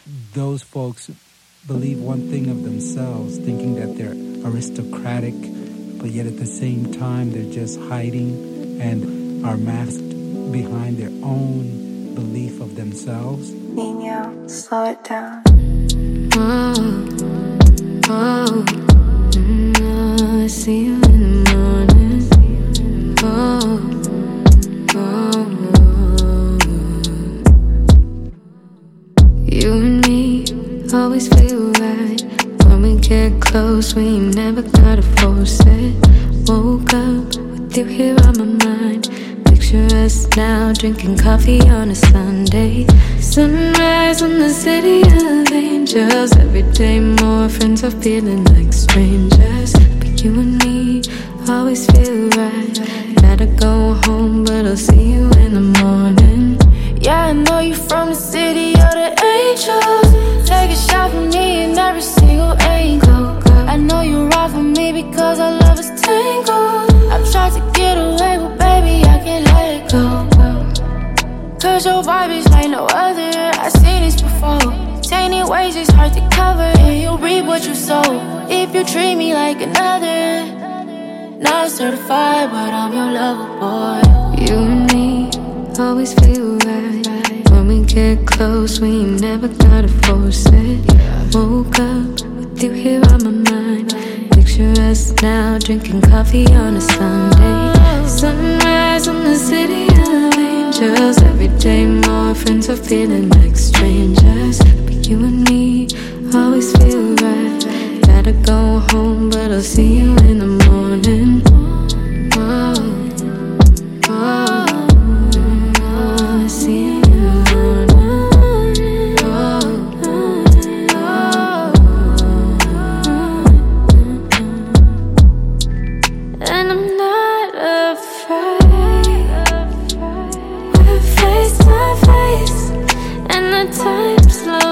those folks believe one thing of themselves, thinking that they're aristocratic, but yet at the same time they're just hiding and are masked behind their own belief of themselves. Nino, slow it down. I see you in the morning. You and me always feel right. When we get close, we never gotta force it. Woke up with you here on my mind. Picture us now drinking coffee on a Sunday. Sunrise on the city of angels. Every day more friends are feeling like strangers. But you and me always feel right. Gotta go home, but I'll see you in the morning. Yeah, I know you from the city of the angels. Take a shot for me in every single angle. I know you ride for me because our love is tangled. I've tried to get away, but baby, I can't let it go. Cause your vibe is like no other. I've seen this before. Tainted ways is hard to cover, and you'll reap what you sow. If you treat me like another, not certified, but I'm your lover boy. You and me always feel right. When we get close, we never gotta force it. Woke up with you here on my mind. Picture us now drinking coffee on a Sunday. Sunrise on the city of angels. Every day more friends are feeling like strangers. But you and me always feel right. Gotta go home, but I'll see you in the morning. I see you in the morning. And I'm not afraid. We're face to face, and the time slows